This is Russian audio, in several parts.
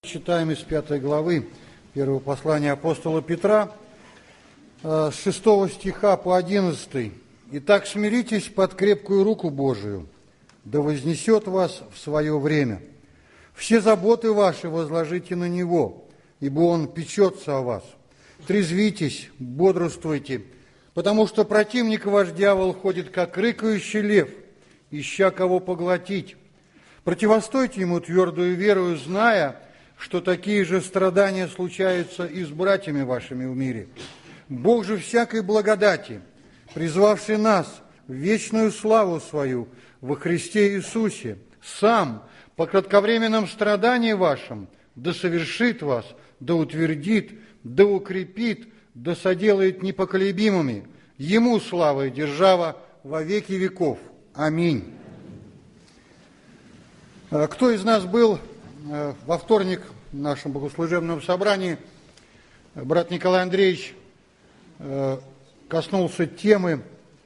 Читаем из 5 главы первого послания апостола Петра, с 6 стиха по 11. «Итак, смиритесь под крепкую руку Божию, да вознесет вас в свое время. Все заботы ваши возложите на Него, ибо Он печется о вас. Трезвитесь, бодрствуйте, потому что противник ваш дьявол ходит, как рыкающий лев, ища кого поглотить. Противостойте ему твердую верою, зная, что такие же страдания случаются и с братьями вашими в мире. Бог же всякой благодати, призвавший нас в вечную славу свою во Христе Иисусе, сам по кратковременном страдании вашем да совершит вас, да утвердит, да укрепит, да соделает непоколебимыми. Ему слава и держава во веки веков. Аминь». Кто из нас был во вторник в нашем богослужебном собрании? Брат Николай Андреевич коснулся темы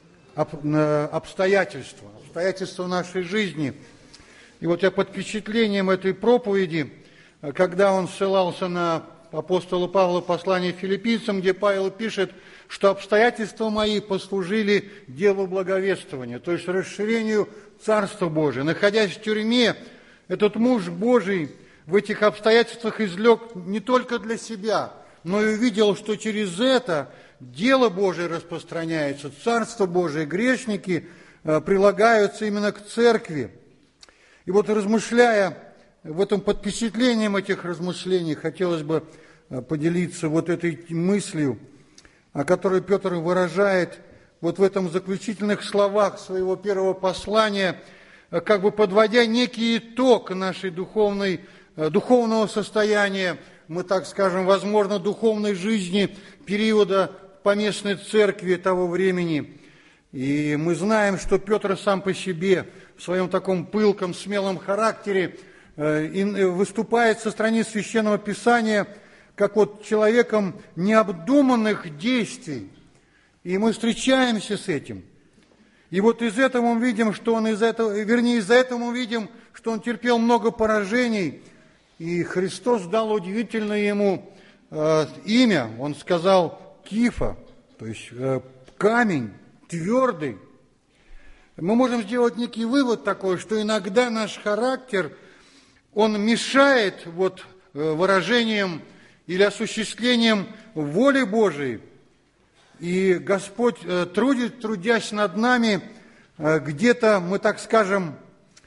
обстоятельства нашей жизни. И вот я под впечатлением этой проповеди, когда он ссылался на апостола Павла послание филиппийцам, где Павел пишет, что обстоятельства мои послужили делу благовествования, то есть расширению Царства Божия. Находясь в тюрьме, этот муж Божий в этих обстоятельствах излег не только для себя, но и увидел, что через это дело Божие распространяется, Царство Божие, грешники прилагаются именно к церкви. И вот размышляя в этом, под впечатлением этих размышлений, хотелось бы поделиться вот этой мыслью, о которой Петр выражает вот в этом заключительных словах своего первого послания, как бы подводя некий итог нашей духовного состояния, мы так скажем, возможно, духовной жизни периода поместной церкви того времени. И мы знаем, что Петр сам по себе в своем таком пылком, смелом характере выступает со страниц Священного Писания как вот человеком необдуманных действий. И мы встречаемся с этим. И вот из этого мы видим, что из-за этого мы видим, что он терпел много поражений, и Христос дал удивительное ему имя. Он сказал Кифа, то есть камень твердый. Мы можем сделать некий вывод такой, что иногда наш характер, он мешает вот выражением или осуществлением воли Божией. И Господь, трудясь над нами, где-то, мы так скажем,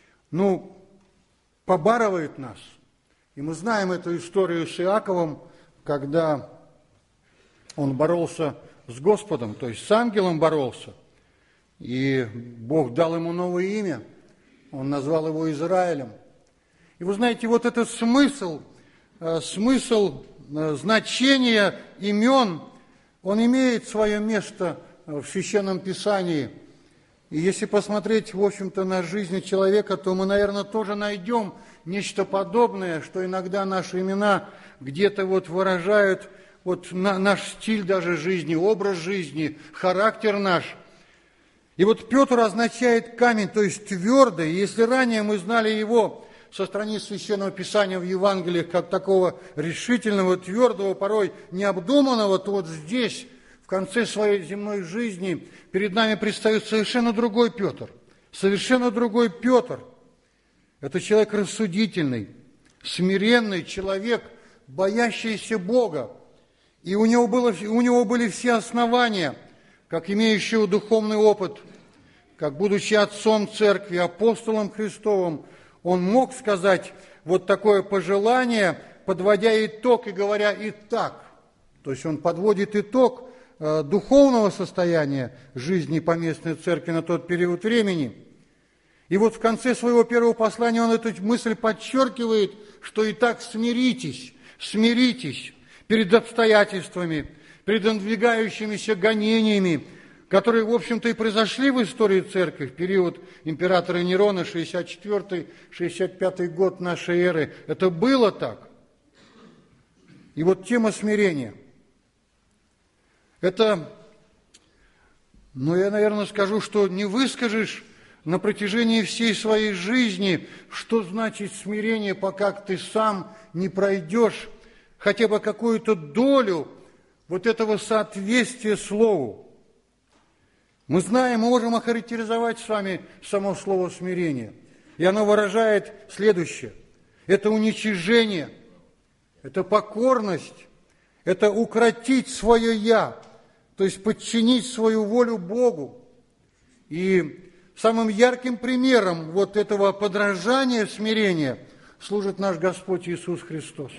побарывает нас. И мы знаем эту историю с Иаковом, когда он боролся с Господом, то есть с ангелом боролся. И Бог дал ему новое имя, он назвал его Израилем. И вы знаете, вот этот смысл значения имен, он имеет свое место в Священном Писании. И если посмотреть, в общем-то, на жизнь человека, то мы, наверное, тоже найдем нечто подобное, что иногда наши имена где-то вот выражают вот наш стиль даже жизни, образ жизни, характер наш. И вот Петр означает камень, то есть твердый. Если ранее мы знали его со страниц Священного Писания в Евангелиях как такого решительного, твердого, порой необдуманного, то вот здесь, в конце своей земной жизни, перед нами предстает совершенно другой Петр. Совершенно другой Петр. Это человек рассудительный, смиренный человек, боящийся Бога. И у него были все основания, как имеющего духовный опыт, как будучи отцом церкви, апостолом Христовым, он мог сказать вот такое пожелание, подводя итог и говоря «итак». То есть он подводит итог духовного состояния жизни поместной церкви на тот период времени. И вот в конце своего первого послания он эту мысль подчеркивает, что «итак, смиритесь перед обстоятельствами, перед надвигающимися гонениями, которые, в общем-то, и произошли в истории церкви в период императора Нерона, 64-65 год нашей эры. Это было так. И вот тема смирения. Это, я, наверное, скажу, что не выскажешь на протяжении всей своей жизни, что значит смирение, пока ты сам не пройдешь хотя бы какую-то долю вот этого соответствия Слову. Мы знаем, мы можем охарактеризовать с вами само слово «смирение». И оно выражает следующее. Это уничижение, это покорность, это укротить свое «я», то есть подчинить свою волю Богу. И самым ярким примером вот этого подражания, смирения служит наш Господь Иисус Христос.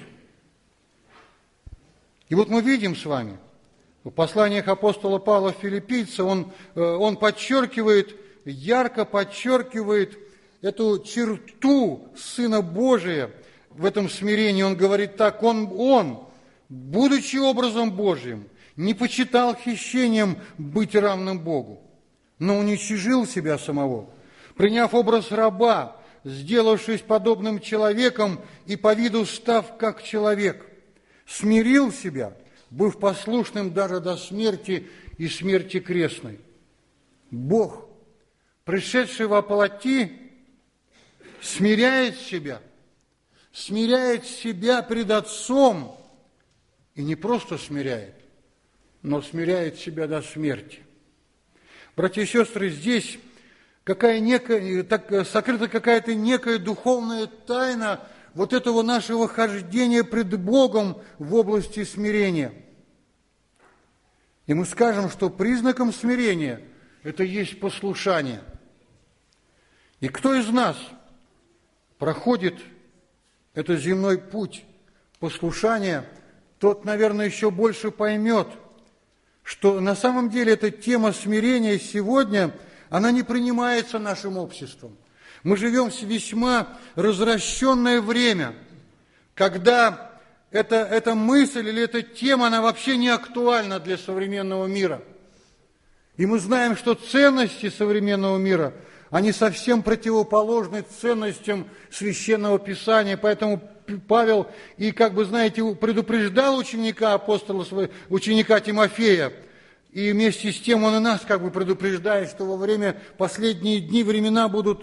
И вот мы видим с вами, в посланиях апостола Павла Филиппийцам он подчеркивает, ярко подчеркивает эту черту Сына Божия в этом смирении. Он говорит так, он, будучи образом Божьим, не почитал хищением быть равным Богу, но уничижил себя самого, приняв образ раба, сделавшись подобным человеком и по виду став как человек, смирил себя, быв послушным даже до смерти и смерти крестной. Бог, пришедший во плоти, смиряет себя пред Отцом, и не просто смиряет, но смиряет себя до смерти. Братья и сестры, здесь сокрыта какая-то некая духовная тайна вот этого нашего хождения пред Богом в области смирения. И мы скажем, что признаком смирения это есть послушание. И кто из нас проходит этот земной путь послушания, тот, наверное, еще больше поймет, что на самом деле эта тема смирения сегодня, она не принимается нашим обществом. Мы живем в весьма развращенное время, когда эта мысль или эта тема, она вообще не актуальна для современного мира. И мы знаем, что ценности современного мира, они совсем противоположны ценностям Священного Писания. Поэтому Павел предупреждал ученика Тимофея, и вместе с тем он и нас предупреждает, что во время последние дни времена будут,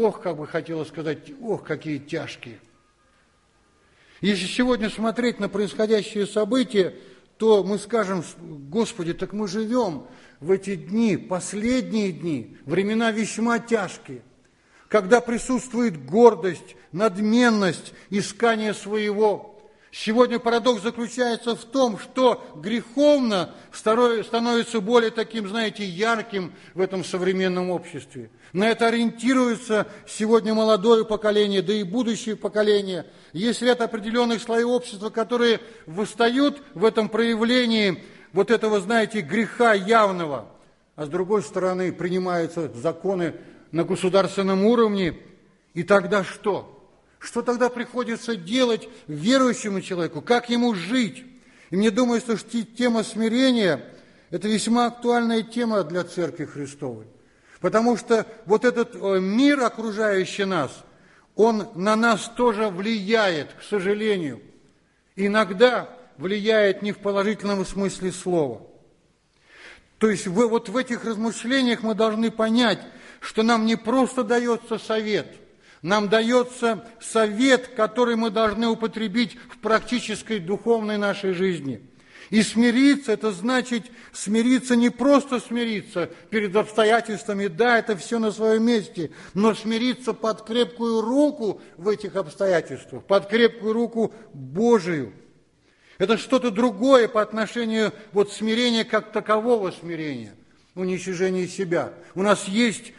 какие тяжкие. Если сегодня смотреть на происходящие события, то мы скажем: Господи, так мы живем в эти дни, последние дни, времена весьма тяжкие, когда присутствует гордость, надменность, искание своего. Сегодня парадокс заключается в том, что греховно становится более таким, ярким в этом современном обществе. На это ориентируется сегодня молодое поколение, да и будущее поколение. Есть ряд определенных слоев общества, которые восстают в этом проявлении вот этого, греха явного. А с другой стороны, принимаются законы на государственном уровне. И тогда что? Что тогда приходится делать верующему человеку? Как ему жить? И мне думается, что тема смирения – это весьма актуальная тема для Церкви Христовой. Потому что вот этот мир, окружающий нас, он на нас тоже влияет, к сожалению. Иногда влияет не в положительном смысле слова. То есть вот в этих размышлениях мы должны понять, что нам не просто дается совет, нам дается совет, который мы должны употребить в практической духовной нашей жизни. И смириться, это значит смириться, не просто смириться перед обстоятельствами, да, это все на своем месте, но смириться под крепкую руку в этих обстоятельствах, под крепкую руку Божию. Это что-то другое по отношению смирения как такового смирения, уничижения себя. У нас есть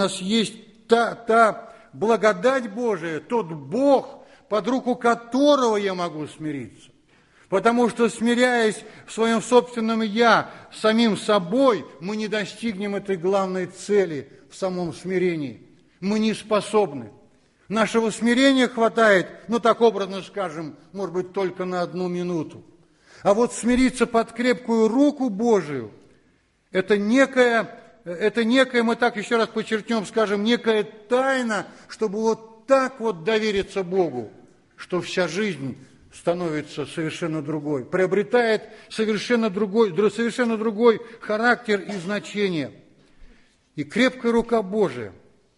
та благодать Божия, тот Бог, под руку которого я могу смириться. Потому что, смиряясь в своем собственном «я» самим собой, мы не достигнем этой главной цели в самом смирении. Мы не способны. Нашего смирения хватает, так образно скажем, может быть, только на 1 минуту. А вот смириться под крепкую руку Божию, это некая, мы так еще раз подчеркнем, скажем, некая тайна, чтобы вот так вот довериться Богу, что вся жизнь становится совершенно другой, приобретает совершенно другой характер и значение. И крепкая рука Божия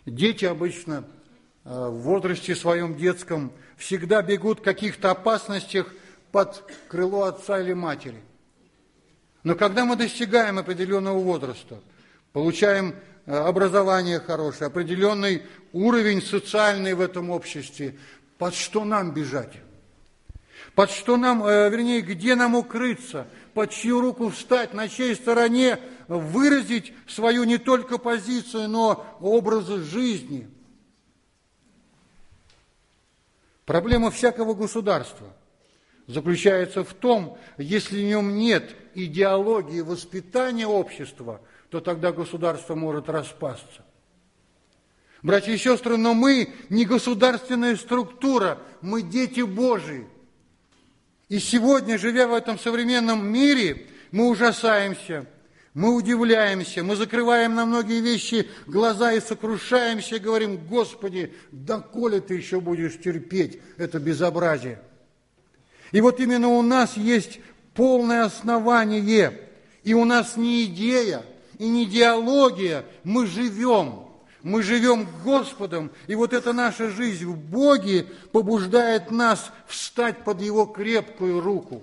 Дети обычно в возрасте своем детском всегда бегут в каких-то опасностях под крыло отца или матери. Но когда мы достигаем определенного возраста, получаем образование хорошее, определенный уровень социальный в этом обществе, под что нам бежать? Под что нам, вернее, где нам укрыться? Под чью руку встать? На чьей стороне выразить свою не только позицию, но образ жизни? Проблема всякого государства заключается в том, если в нем нет идеологии воспитания общества, то тогда государство может распасться. Братья и сестры, но мы не государственная структура, мы дети Божии. И сегодня, живя в этом современном мире, мы ужасаемся, мы удивляемся, мы закрываем на многие вещи глаза и сокрушаемся, и говорим: Господи, доколе ты еще будешь терпеть это безобразие? И вот именно у нас есть полное основание, и у нас не идея, и не идеология, мы живем Господом, и вот эта наша жизнь в Боге побуждает нас встать под Его крепкую руку.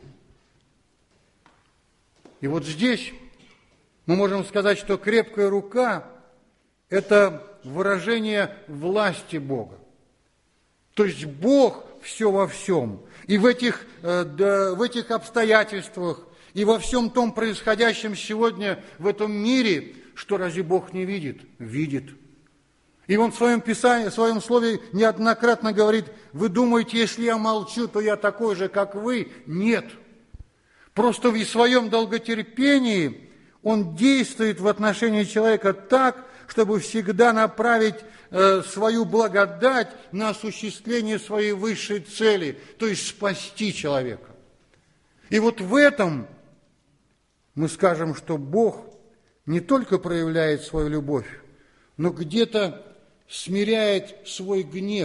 И вот здесь мы можем сказать, что крепкая рука – это выражение власти Бога. То есть Бог все во всем. И в этих обстоятельствах, и во всем том происходящем сегодня в этом мире, что разве Бог не видит? Видит. И Он в своем Писании, в своем Слове неоднократно говорит: вы думаете, если я молчу, то я такой же, как вы? Нет. Просто в своем долготерпении Он действует в отношении человека так, чтобы всегда направить свою благодать на осуществление своей высшей цели, то есть спасти человека. И вот в этом мы скажем, что Бог не только проявляет свою любовь, но где-то смиряет свой гнев,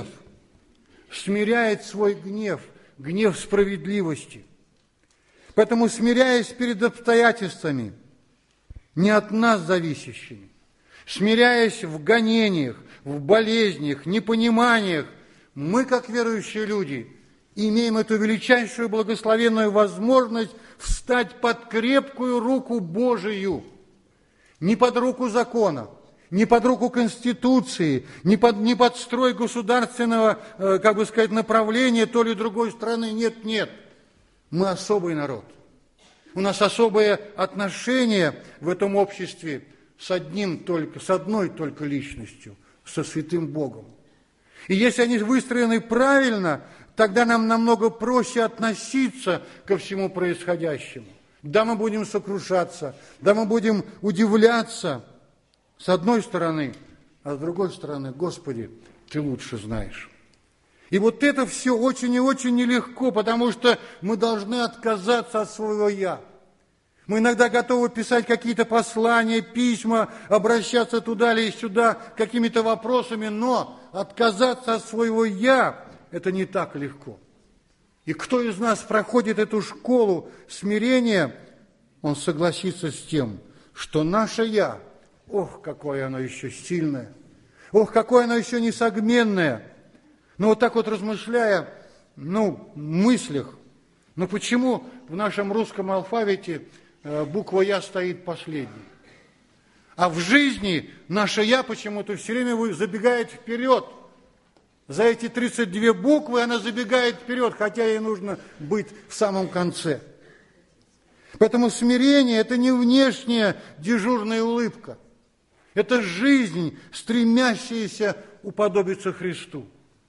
гнев справедливости. Поэтому, смиряясь перед обстоятельствами, не от нас зависящими, смиряясь в гонениях, в болезнях, непониманиях, мы, как верующие люди, имеем эту величайшую благословенную возможность встать под крепкую руку Божию, не под руку закона, не под руку Конституции, не под строй государственного, направления той или другой страны. Нет, нет. Мы особый народ. У нас особое отношение в этом обществе с одной только личностью, со святым Богом. И если они выстроены правильно, тогда нам намного проще относиться ко всему происходящему. Да, мы будем сокрушаться, да, мы будем удивляться, с одной стороны, а с другой стороны: Господи, Ты лучше знаешь. И вот это все очень и очень нелегко, потому что мы должны отказаться от своего «я». Мы иногда готовы писать какие-то послания, письма, обращаться туда или сюда какими-то вопросами, но отказаться от своего «я» – это не так легко. И кто из нас проходит эту школу смирения, он согласится с тем, что наше «я», ох, какое оно еще сильное, ох, какое оно еще несогменное. Но вот так вот размышляя, в мыслях, почему в нашем русском алфавите буква «Я» стоит последней? А в жизни наше «Я» почему-то все время забегает вперед. За эти 32 буквы она забегает вперед, хотя ей нужно быть в самом конце. Поэтому смирение – это не внешняя дежурная улыбка. Это жизнь, стремящаяся уподобиться Христу.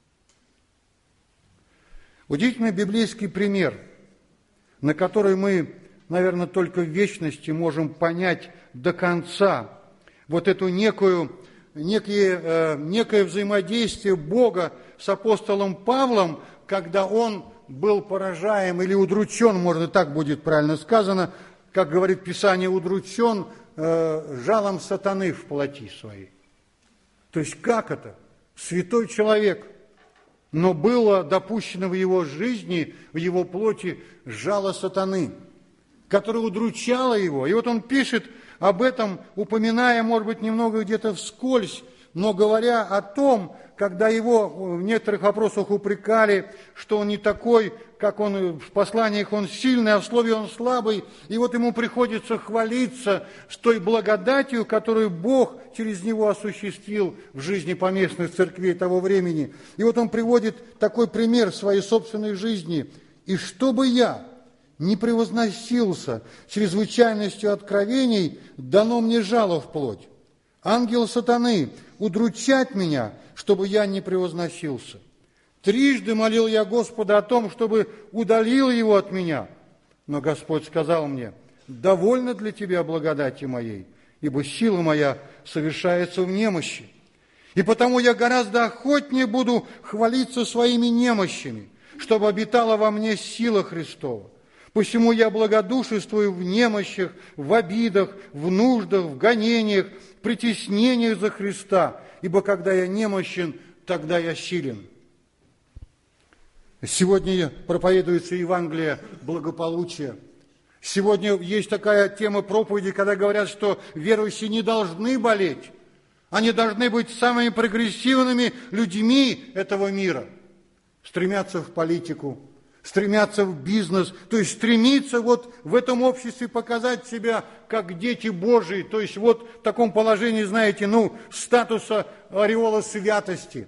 Удивительный библейский пример, на который мы, наверное, только в вечности можем понять до конца вот эту некое взаимодействие Бога с апостолом Павлом, когда он был поражаем или удручен, может, и так будет правильно сказано, как говорит Писание, удручен жалом сатаны в плоти своей. То есть как это? Святой человек, но было допущено в его жизни, в его плоти жало сатаны, которое удручало его. И вот он пишет об этом, упоминая, может быть, немного где-то вскользь, но говоря о том, когда его в некоторых вопросах упрекали, что он не такой, как он в посланиях, он сильный, а в слове он слабый, и вот ему приходится хвалиться с той благодатью, которую Бог через него осуществил в жизни поместных церквей того времени. И вот он приводит такой пример своей собственной жизни. «И чтобы я не превозносился чрезвычайностью откровений, дано мне жало вплоть. Ангел сатаны удручать меня, чтобы я не превозносился. Трижды молил я Господа о том, чтобы удалил его от меня. Но Господь сказал мне: довольно для тебя благодати моей, ибо сила моя совершается в немощи. И потому я гораздо охотнее буду хвалиться своими немощами, чтобы обитала во мне сила Христова. Посему я благодушествую в немощах, в обидах, в нуждах, в гонениях, притеснениях за Христа, ибо когда я немощен, тогда я силен». Сегодня проповедуется Евангелие благополучия. Сегодня есть такая тема проповеди, когда говорят, что верующие не должны болеть. Они должны быть самыми прогрессивными людьми этого мира. Стремятся в политику, стремятся в бизнес, то есть стремиться вот в этом обществе показать себя как дети Божии, то есть вот в таком положении, знаете, статуса ореола святости.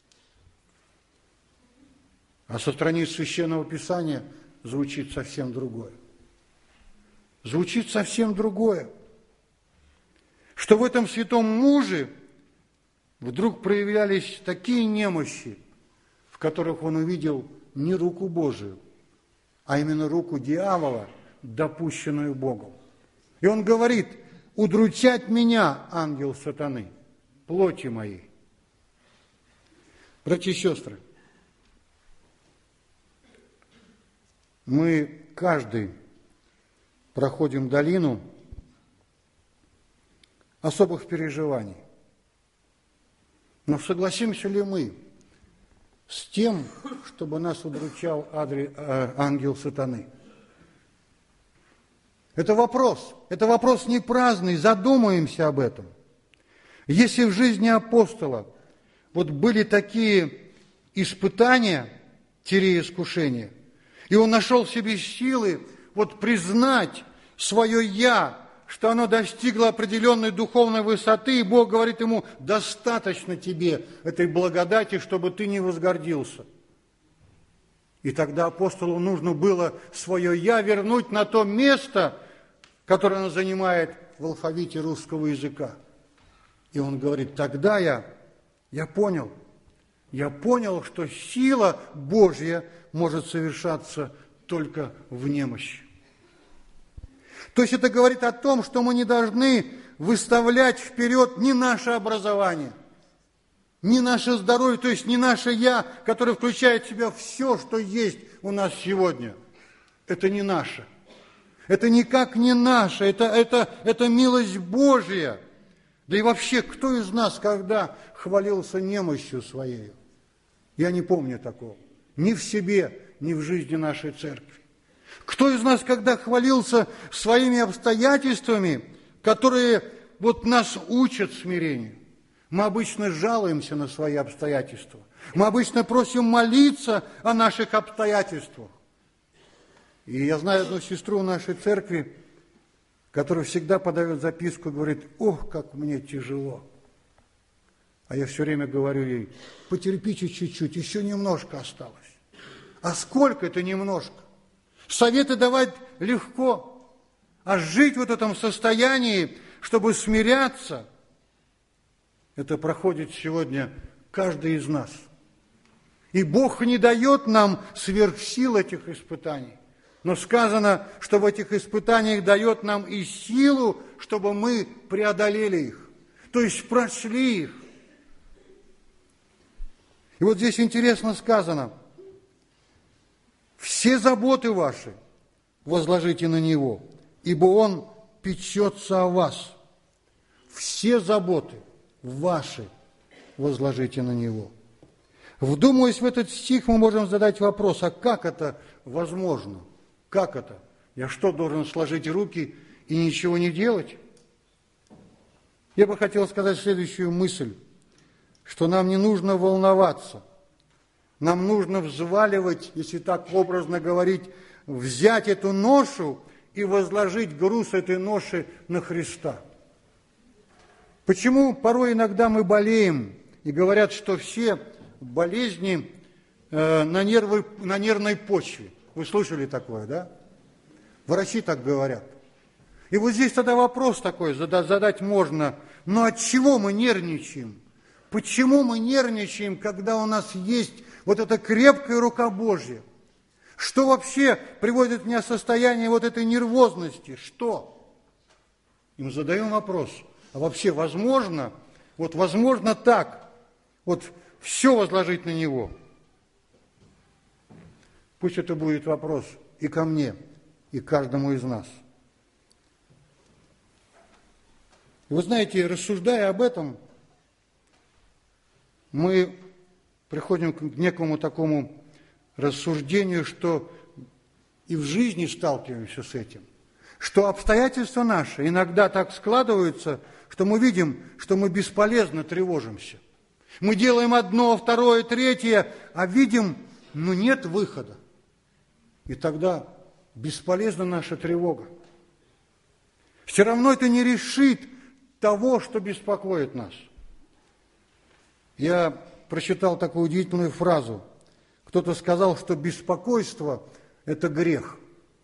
А со страниц Священного Писания звучит совсем другое. Звучит совсем другое. Что в этом святом муже вдруг проявлялись такие немощи, в которых он увидел не руку Божию, а именно руку дьявола, допущенную Богом. И он говорит: удручать меня, ангел сатаны, плоти моей. Братья и сестры, мы каждый проходим долину особых переживаний. Но согласимся ли мы с тем, чтобы нас удручал ангел сатаны? Это вопрос не праздный, задумаемся об этом. Если в жизни апостола вот были такие испытания, искушения, и он нашел в себе силы вот признать свое «я», что оно достигло определенной духовной высоты, и Бог говорит ему: достаточно тебе этой благодати, чтобы ты не возгордился. И тогда апостолу нужно было свое «я» вернуть на то место, которое оно занимает в алфавите русского языка. И он говорит: тогда я понял, что сила Божья может совершаться только в немощи. То есть это говорит о том, что мы не должны выставлять вперед ни наше образование, ни наше здоровье, то есть не наше «я», которое включает в себя все, что есть у нас сегодня. Это не наше. Это никак не наше, это милость Божья. Да и вообще, кто из нас когда хвалился немощью своей? Я не помню такого. Ни в себе, ни в жизни нашей церкви. Кто из нас когда хвалился своими обстоятельствами, которые вот нас учат смирению? Мы обычно жалуемся на свои обстоятельства. Мы обычно просим молиться о наших обстоятельствах. И я знаю одну сестру в нашей церкви, которая всегда подает записку и говорит: ох, как мне тяжело. А я все время говорю ей: потерпите чуть-чуть, еще немножко осталось. А сколько это немножко? Советы давать легко, а жить в этом состоянии, чтобы смиряться, это проходит сегодня каждый из нас. И Бог не дает нам сверхсил этих испытаний, но сказано, что в этих испытаниях дает нам и силу, чтобы мы преодолели их, то есть прошли их. И вот здесь интересно сказано: все заботы ваши возложите на Него, ибо Он печется о вас. Все заботы ваши возложите на Него. Вдумываясь в этот стих, мы можем задать вопрос: а как это возможно? Как это? Я что, должен сложить руки и ничего не делать? Я бы хотел сказать следующую мысль. что нам не нужно волноваться. Нам нужно взваливать, если так образно говорить, взять эту ношу и возложить груз этой ноши на Христа. Почему порой иногда мы болеем и говорят, что все болезни на нервной почве? Вы слышали такое, да? Врачи так говорят. И вот здесь тогда вопрос такой задать можно. Но от чего мы нервничаем? Почему мы нервничаем, когда у нас есть вот эта крепкая рука Божья? Что вообще приводит меня в состояние вот этой нервозности? Что? И мы задаем вопрос. А вообще возможно, вот возможно так, вот все возложить на Него? Пусть это будет вопрос и ко мне, и к каждому из нас. И вы знаете, рассуждая об этом, мы приходим к некому такому рассуждению, что и в жизни сталкиваемся с этим, что обстоятельства наши иногда так складываются, что мы видим, что мы бесполезно тревожимся. Мы делаем одно, второе, третье, а видим, нет выхода. И тогда бесполезна наша тревога. Все равно это не решит того, что беспокоит нас. Я прочитал такую удивительную фразу. Кто-то сказал, что беспокойство – это грех.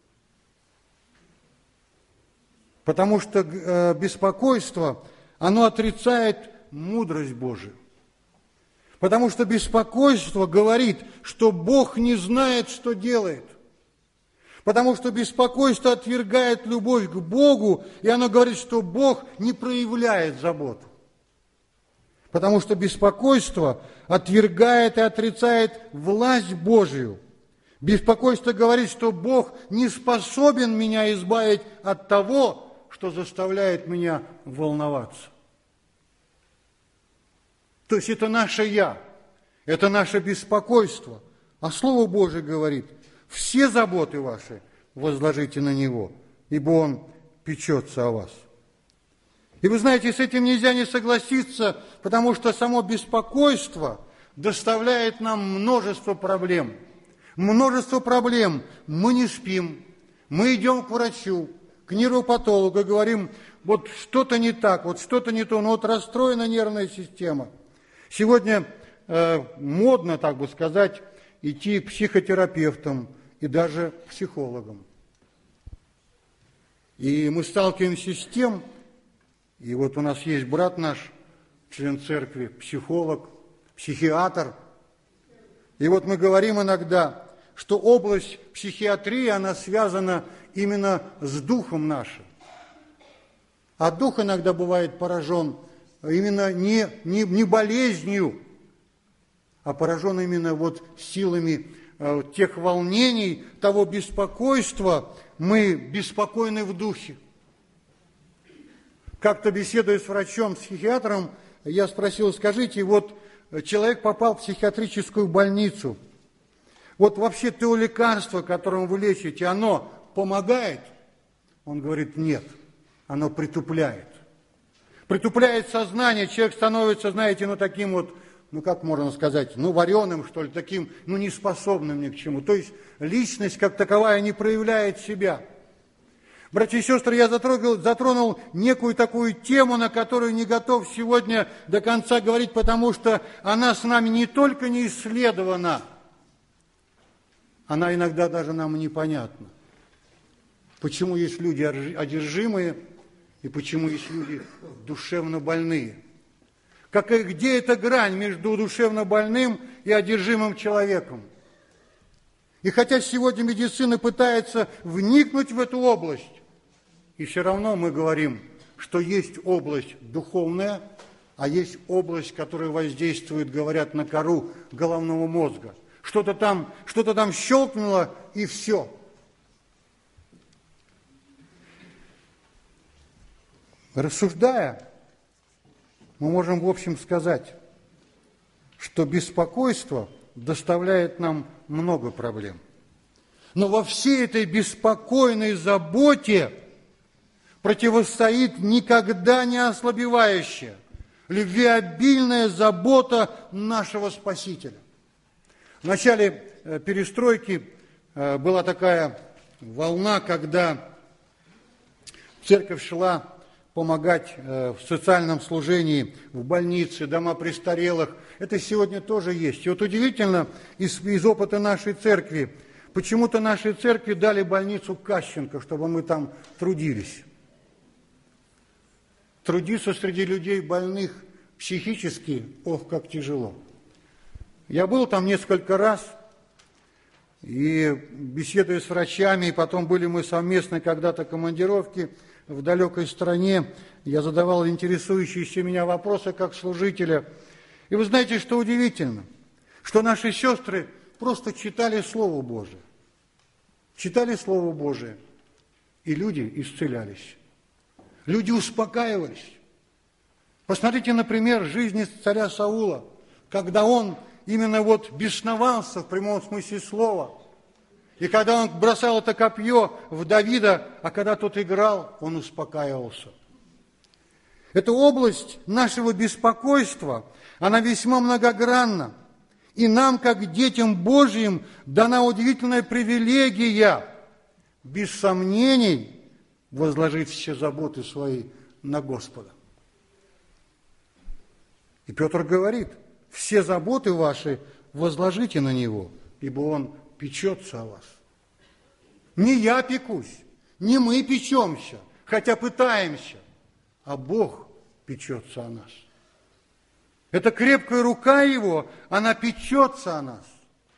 Потому что беспокойство, оно отрицает мудрость Божию. Потому что беспокойство говорит, что Бог не знает, что делает. Потому что беспокойство отвергает любовь к Богу, и оно говорит, что Бог не проявляет заботу. Потому что беспокойство отвергает и отрицает власть Божию. Беспокойство говорит, что Бог не способен меня избавить от того, что заставляет меня волноваться. То есть это наше «я», это наше беспокойство. А Слово Божие говорит, все заботы ваши возложите на Него, ибо Он печется о вас. И вы знаете, с этим нельзя не согласиться, потому что само беспокойство доставляет нам множество проблем. Множество проблем. Мы не спим, мы идем к врачу, к нейропатологу, говорим, вот что-то не так, вот что-то не то, вот расстроена нервная система. Сегодня модно, так бы сказать, идти к психотерапевтам и даже к психологам. И мы сталкиваемся с тем, и вот у нас есть брат наш, член церкви, психолог, психиатр. И вот мы говорим иногда, что область психиатрии, она связана именно с духом нашим. А дух иногда бывает поражен именно не болезнью, а поражен именно вот силами тех волнений, того беспокойства. Мы беспокойны в духе. Как-то беседуя с врачом, с психиатром, я спросил, скажите, вот человек попал в психиатрическую больницу, вот вообще то лекарство, которым вы лечите, оно помогает? Он говорит, нет, оно притупляет. Притупляет сознание, человек становится, знаете, таким вот, как можно сказать, вареным, что ли, таким, неспособным ни к чему. То есть личность как таковая не проявляет себя. Братья и сестры, я затронул некую такую тему, на которую не готов сегодня до конца говорить, потому что она с нами не только не исследована, она иногда даже нам непонятна. Почему есть люди одержимые и почему есть люди душевно больные? Где эта грань между душевно больным и одержимым человеком? И хотя сегодня медицина пытается вникнуть в эту область, и все равно мы говорим, что есть область духовная, а есть область, которая воздействует, говорят, на кору головного мозга. Что-то там щелкнуло, и все. Рассуждая, мы можем в общем сказать, что беспокойство доставляет нам много проблем. Но во всей этой беспокойной заботе противостоит никогда не ослабевающая, любвеобильная забота нашего Спасителя. В начале перестройки была такая волна, когда церковь шла помогать в социальном служении, в больнице, дома престарелых. Это сегодня тоже есть. И вот удивительно, из опыта нашей церкви, почему-то нашей церкви дали больницу Кащенко, чтобы мы там трудились. Трудиться среди людей больных психически, ох, как тяжело. Я был там несколько раз, и беседуя с врачами, и потом были мы совместно когда-то командировки в далекой стране, я задавал интересующиеся меня вопросы как служителя. И вы знаете, что удивительно? Что наши сестры просто читали Слово Божие. Читали Слово Божие, и люди исцелялись. Люди успокаивались. Посмотрите, например, жизнь царя Саула, когда он именно вот бесновался в прямом смысле слова. И когда он бросал это копье в Давида, а когда тот играл, он успокаивался. Эта область нашего беспокойства, она весьма многогранна. И нам, как детям Божьим, дана удивительная привилегия, без сомнений, возложить все заботы свои на Господа. И Петр говорит, все заботы ваши возложите на Него, ибо Он печется о вас. Не я пекусь, не мы печемся, хотя пытаемся, а Бог печется о нас. Эта крепкая рука Его, она печется о нас.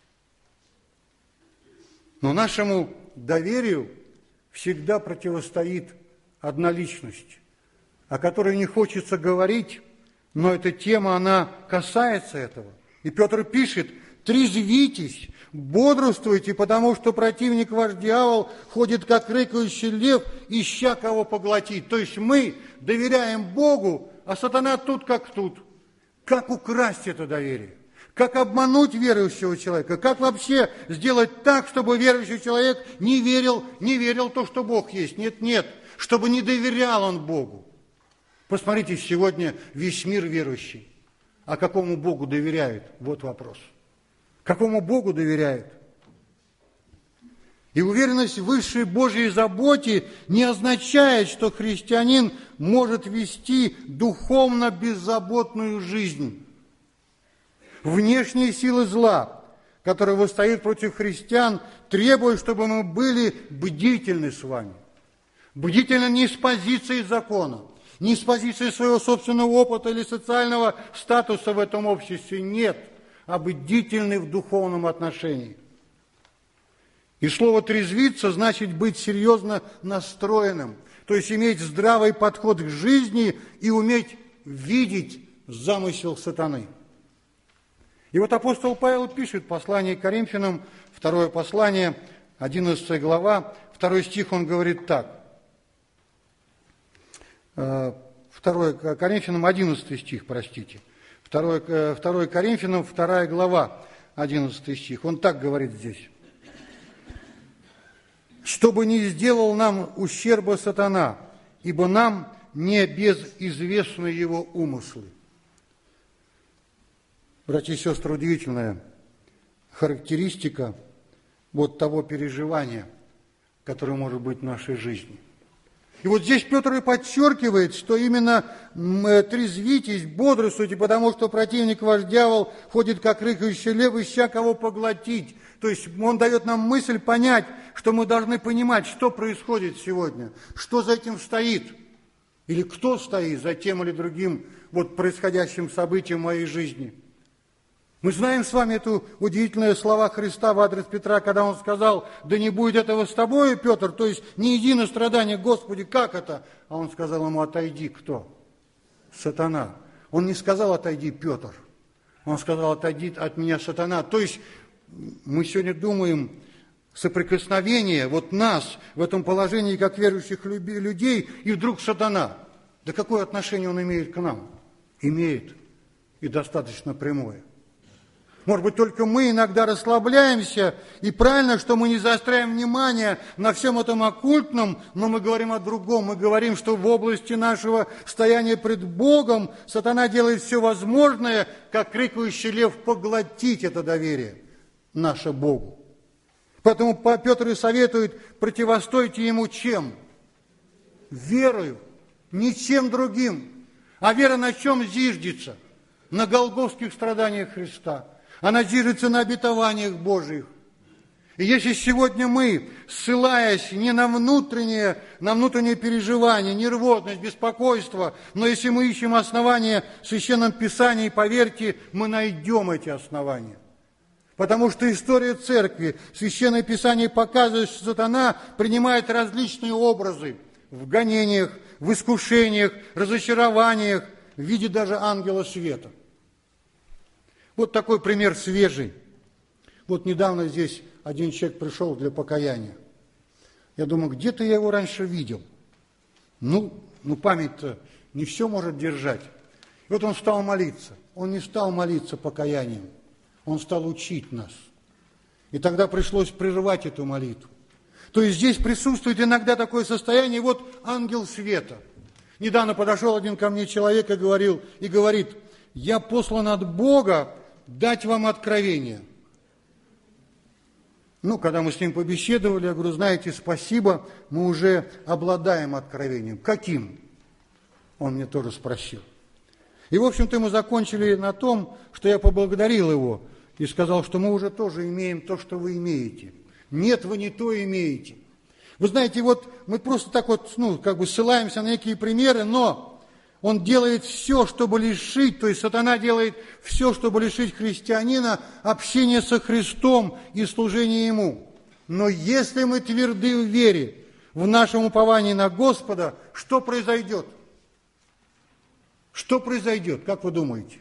Но нашему доверию всегда противостоит одна личность, о которой не хочется говорить, но эта тема, она касается этого. И Петр пишет, трезвитесь, бодрствуйте, потому что противник ваш дьявол ходит, как рыкающий лев, ища кого поглотить. То есть мы доверяем Богу, а сатана тут как тут. Как украсть это доверие? Как обмануть верующего человека? Как вообще сделать так, чтобы верующий человек не верил в то, что Бог есть? Нет, чтобы не доверял он Богу. Посмотрите, сегодня весь мир верующий. А какому Богу доверяют? Вот вопрос. Какому Богу доверяют? И уверенность в высшей Божьей заботе не означает, что христианин может вести духовно беззаботную жизнь. Внешние силы зла, которые восстают против христиан, требуют, чтобы мы были бдительны с вами. Бдительны не с позиции закона, не с позиции своего собственного опыта или социального статуса в этом обществе, нет, а бдительны в духовном отношении. И слово «трезвиться» значит быть серьезно настроенным, то есть иметь здравый подход к жизни и уметь видеть замысел сатаны. И вот апостол Павел пишет в послании к Коринфянам, 2 послание, 11 глава, 2 стих, он говорит так. 2 Коринфянам, 11 стих, простите. 2 Коринфянам, 2 глава, 11 стих. Он так говорит здесь. «Чтобы не сделал нам ущерба сатана, ибо нам не безизвестны его умыслы». Братья и сестры, удивительная характеристика вот того переживания, которое может быть в нашей жизни. И вот здесь Петр и подчеркивает, что именно трезвитесь, бодрствуйте, потому что противник ваш дьявол ходит, как рыкающий лев, ища кого поглотить. То есть он дает нам мысль понять, что мы должны понимать, что происходит сегодня, что за этим стоит, или кто стоит за тем или другим вот происходящим событием в моей жизни. Мы знаем с вами это удивительные слова Христа в адрес Петра, когда он сказал, да не будет этого с тобою, Петр, то есть не иди на страдания, Господи, как это? А он сказал ему, отойди, кто? Сатана. Он не сказал, отойди, Петр. Он сказал, отойди от меня, сатана. То есть мы сегодня думаем, соприкосновение вот нас в этом положении, как верующих людей, и вдруг сатана. Да какое отношение он имеет к нам? Имеет, и достаточно прямое. Может быть, только мы иногда расслабляемся, и правильно, что мы не заостряем внимание на всем этом оккультном, но мы говорим о другом. Мы говорим, что в области нашего стояния пред Богом сатана делает все возможное, как крикающий лев, поглотить это доверие наше Богу. Поэтому Петр и советует: противостойте ему чем? Верою, ничем другим. А вера на чем зиждется? На голгофских страданиях Христа. Она зиждется на обетованиях Божьих. И если сегодня мы, ссылаясь не на внутреннее переживание, нервозность, беспокойство, но если мы ищем основания в Священном Писании, поверьте, мы найдем эти основания. Потому что история церкви, Священное Писание показывает, что сатана принимает различные образы в гонениях, в искушениях, разочарованиях, в виде даже ангела света. Вот такой пример свежий. Вот недавно здесь один человек пришел для покаяния. Я думаю, где-то я его раньше видел. Ну память-то не все может держать. И вот он стал молиться. Он не стал молиться покаянием. Он стал учить нас. И тогда пришлось прерывать эту молитву. То есть здесь присутствует иногда такое состояние, вот ангел света. Недавно подошел один ко мне человек и говорит: я послан от Бога дать вам откровение. Когда мы с ним побеседовали, я говорю: знаете, спасибо, мы уже обладаем откровением. Каким? Он мне тоже спросил. И, в общем-то, мы закончили на том, что я поблагодарил его и сказал, что мы уже тоже имеем то, что вы имеете. Нет, вы не то имеете. Вы знаете, вот мы просто так вот, ссылаемся на некие примеры, но он делает все, чтобы лишить, то есть сатана делает все, чтобы лишить христианина общения со Христом и служения Ему. Но если мы тверды в вере, в нашем уповании на Господа, что произойдет? Что произойдет, как вы думаете?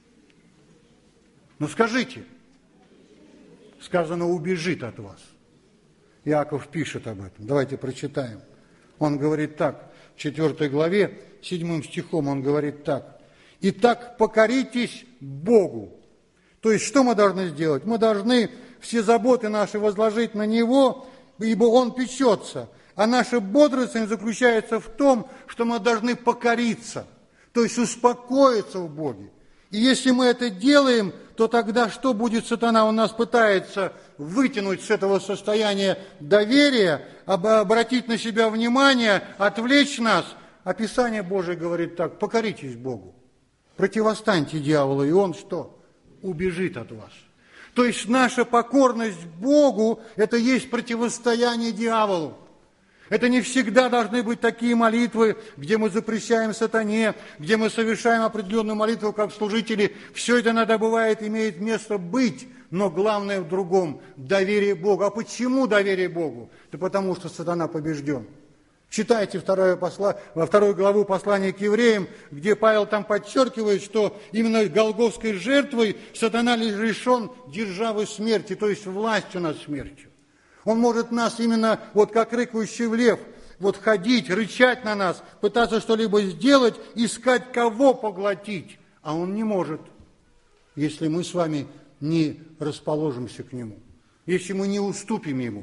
Скажите. Сказано, убежит от вас. Иаков пишет об этом. Давайте прочитаем. Он говорит так, в 4 главе, 7 стихом он говорит так. «Итак, покоритесь Богу». То есть, что мы должны сделать? Мы должны все заботы наши возложить на Него, ибо Он печется. А наша бодрость заключается в том, что мы должны покориться, то есть успокоиться в Боге. И если мы это делаем, то тогда что будет сатана? Он нас пытается вытянуть с этого состояния доверия, обратить на себя внимание, отвлечь нас. А Писание Божие говорит так: покоритесь Богу, противостаньте дьяволу, и он что? Убежит от вас. То есть наша покорность Богу – это есть противостояние дьяволу. Это не всегда должны быть такие молитвы, где мы запрещаем сатане, где мы совершаем определенную молитву, как служители. Все это иногда бывает, имеет место быть, но главное в другом – доверие Богу. А почему доверие Богу? Да потому что сатана побежден. Читайте во 2 главу послания к евреям, где Павел там подчеркивает, что именно голгофской жертвой сатана лишен державы смерти, то есть властью над смертью. Он может нас именно, как рыкающий лев, ходить, рычать на нас, пытаться что-либо сделать, искать, кого поглотить. А он не может, если мы с вами не расположимся к нему, если мы не уступим ему.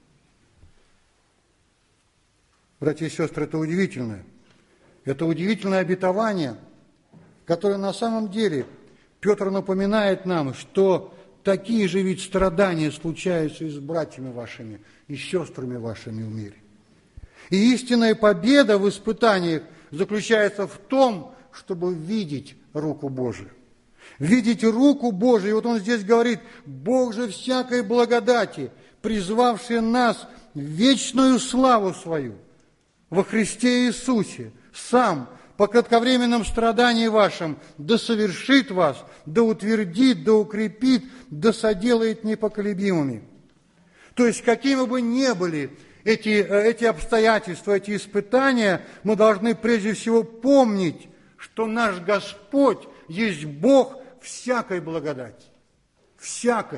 Братья и сестры, это удивительное. Это удивительное обетование, которое на самом деле Петр напоминает нам, что такие же ведь страдания случаются и с братьями вашими, и с сестрами вашими в мире. И истинная победа в испытаниях заключается в том, чтобы видеть руку Божию. Видеть руку Божию. И вот он здесь говорит: Бог же всякой благодати, призвавший нас в вечную славу свою, во Христе Иисусе, сам по кратковременном страдании вашим да совершит вас, да утвердит, да укрепит, да соделает непоколебимыми. То есть, какими бы ни были эти обстоятельства, эти испытания, мы должны прежде всего помнить, что наш Господь есть Бог всякой благодати. Всякой.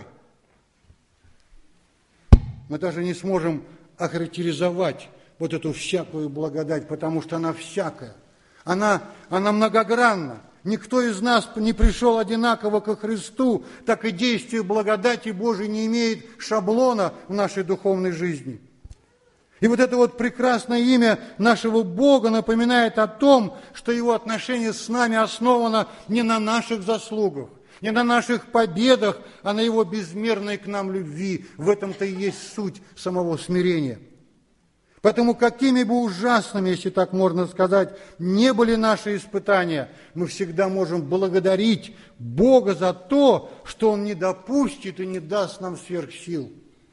Мы даже не сможем охарактеризовать эту всякую благодать, потому что она всякая. Она многогранна. никто из нас не пришел одинаково ко Христу, так и действие благодати Божией не имеет шаблона в нашей духовной жизни. И вот это вот прекрасное имя нашего Бога напоминает о том, что Его отношение с нами основано не на наших заслугах, не на наших победах, а на Его безмерной к нам любви. В этом-то и есть суть самого смирения. Поэтому какими бы ужасными, если так можно сказать, не были наши испытания, мы всегда можем благодарить Бога за то, что Он не допустит и не даст нам сверх сил.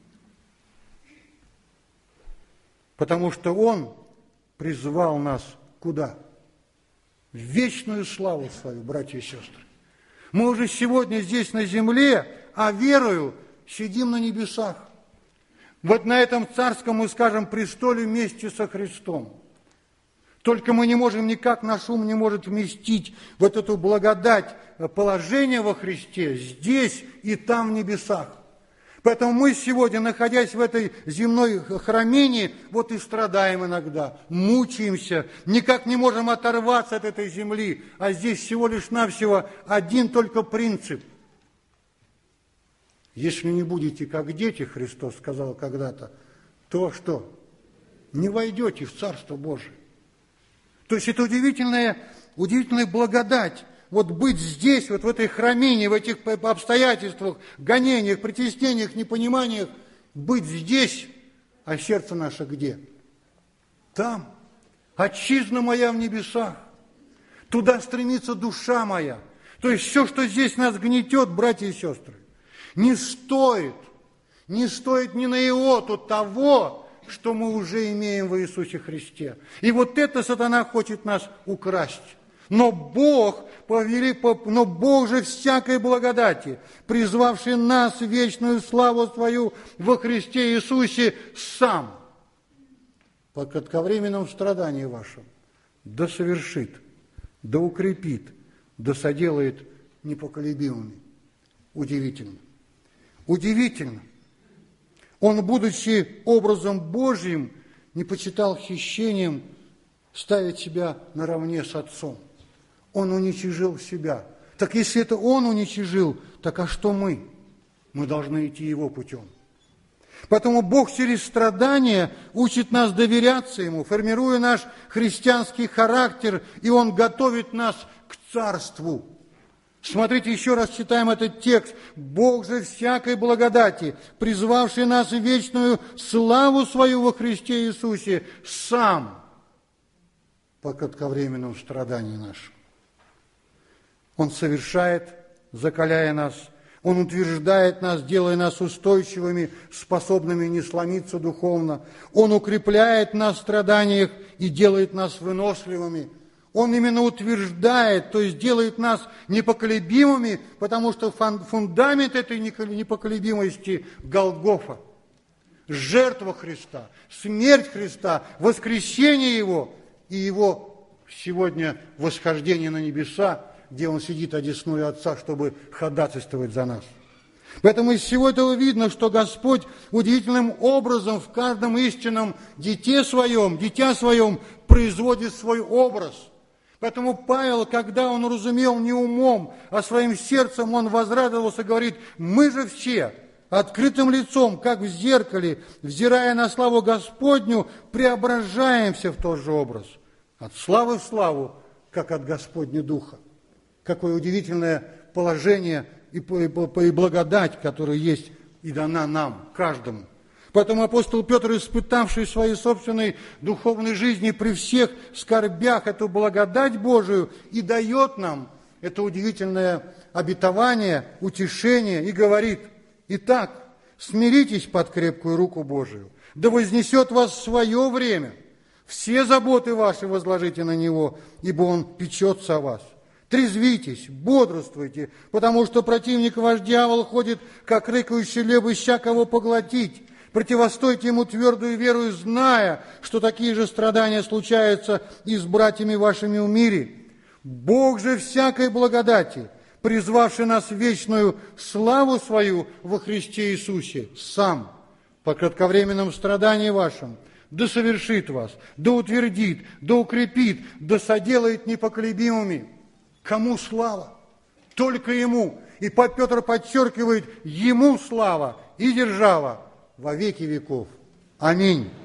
Потому что Он призвал нас куда? В вечную славу свою, братья и сестры. Мы уже сегодня здесь на земле, а верою сидим на небесах. Вот на этом царском, мы скажем, престоле вместе со Христом. Только мы не можем, никак наш ум не может вместить вот эту благодать положения во Христе здесь и там в небесах. Поэтому мы сегодня, находясь в этой земной храмении, вот и страдаем иногда, мучаемся, никак не можем оторваться от этой земли. А здесь всего лишь навсего один только принцип. Если не будете как дети, Христос сказал когда-то, то что? Не войдете в Царство Божие. То есть это удивительная благодать. Вот быть здесь, вот в этой храмине, в этих обстоятельствах, гонениях, притеснениях, непониманиях, быть здесь, а сердце наше где? Там. Отчизна моя в небесах. Туда стремится душа моя. То есть все, что здесь нас гнетет, братья и сестры, не стоит ни на иоту того, что мы уже имеем в Иисусе Христе. И вот это сатана хочет нас украсть. Но Бог же всякой благодати, призвавший нас в вечную славу свою во Христе Иисусе, сам по кратковременном страдании вашем да совершит, да укрепит, да соделает непоколебимыми. Удивительно. Удивительно. Он, будучи образом Божьим, не почитал хищением ставить себя наравне с Отцом. Он уничижил себя. Так если это Он уничижил, так а что мы? Мы должны идти Его путем. Поэтому Бог через страдания учит нас доверяться Ему, формируя наш христианский характер, и Он готовит нас к Царству. Смотрите, еще раз читаем этот текст. «Бог же всякой благодати, призвавший нас в вечную славу свою во Христе Иисусе, сам по кратковременному страданию нашему». Он совершает, закаляя нас, Он утверждает нас, делая нас устойчивыми, способными не сломиться духовно. Он укрепляет нас в страданиях и делает нас выносливыми. Он именно утверждает, то есть делает нас непоколебимыми, потому что фундамент этой непоколебимости – Голгофа. Жертва Христа, смерть Христа, воскресение Его и Его сегодня восхождение на небеса, где Он сидит одесную Отца, чтобы ходатайствовать за нас. Поэтому из всего этого видно, что Господь удивительным образом в каждом истинном дитя своем производит свой образ. Поэтому Павел, когда он уразумел не умом, а своим сердцем, он возрадовался и говорит: мы же все открытым лицом, как в зеркале, взирая на славу Господню, преображаемся в тот же образ. От славы в славу, как от Господня Духа. Какое удивительное положение и благодать, которая есть и дана нам, каждому. Поэтому апостол Петр, испытавший в своей собственной духовной жизни при всех скорбях эту благодать Божию, и дает нам это удивительное обетование, утешение, и говорит: «Итак, смиритесь под крепкую руку Божию, да вознесет вас в свое время. Все заботы ваши возложите на Него, ибо Он печется о вас. Трезвитесь, бодрствуйте, потому что противник ваш дьявол ходит, как рыкающий лев, ища кого поглотить. Противостойте ему твердую веру, зная, что такие же страдания случаются и с братьями вашими в мире. Бог же всякой благодати, призвавший нас в вечную славу свою во Христе Иисусе, сам по кратковременном страдании вашем, да совершит вас, да утвердит, да укрепит, да соделает непоколебимыми». Кому слава? Только Ему. И Петр подчеркивает, Ему слава и держава во веки веков. Аминь.